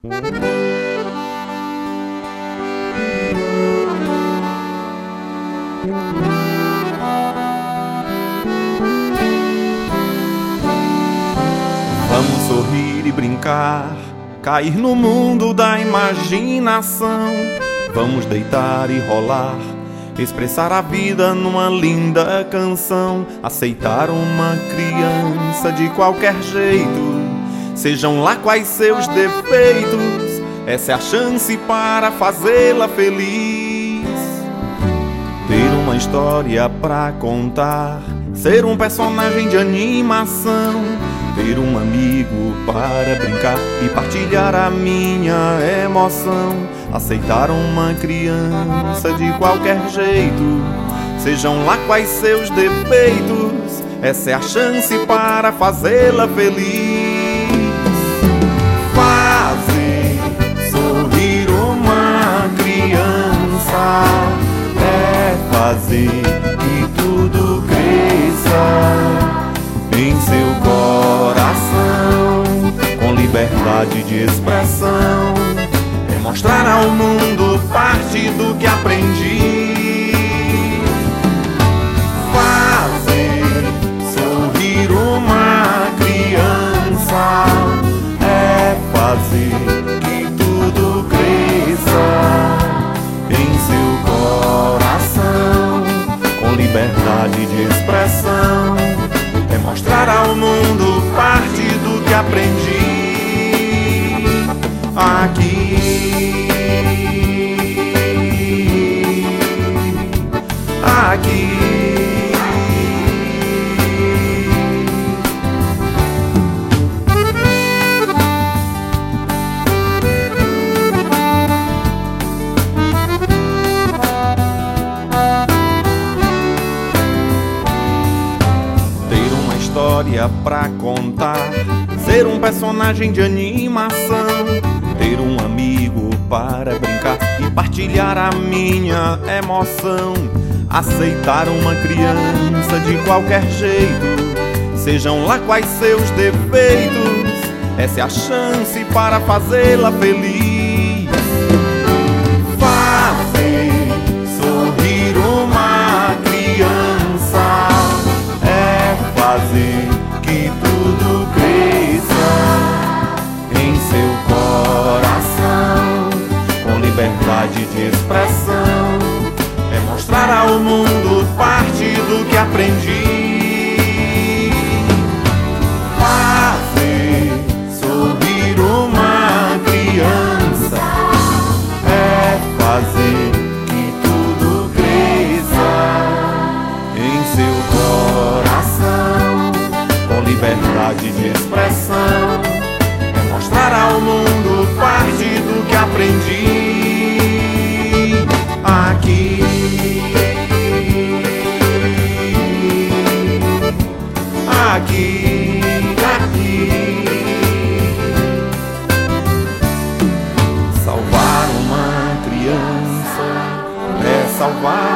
Vamos sorrir e brincar, cair no mundo da imaginação. Vamos deitar e rolar, expressar a vida numa linda canção. Aceitar uma criança de qualquer jeito, sejam lá quais seus defeitos. Essa é a chance para fazê-la feliz. Ter uma história pra contar, ser um personagem de animação. Ter um amigo para brincar e partilhar a minha emoção. Aceitar uma criança de qualquer jeito, sejam lá quais seus defeitos. Essa é a chance para fazê-la feliz. Fazer sorrir uma criança é fazer que tudo cresça em seu coração, com liberdade de expressão. É mostrar ao mundo parte do que aprendi. Fazer sorrir uma criança é fazer que tudo cresça em seu coração, com liberdade de expressão. É mostrar ao mundo parte do que aprendi. Aqui, aqui. História pra contar, ser um personagem de animação. Ter um amigo para brincar e partilhar a minha emoção. Aceitar uma criança de qualquer jeito, sejam lá quais seus defeitos. Essa é a chance para fazê-la feliz. Fazer sorrir uma criança é fazer que tudo cresça em seu coração, com liberdade de expressão. É mostrar ao mundo parte do que aprendi. Fazer sorrir uma criança é fazer que tudo cresça em seu coração, com liberdade de expressão. É mostrar ao mundo parte do que aprendi. Aqui, aqui, aqui. Salvar uma criança é salvar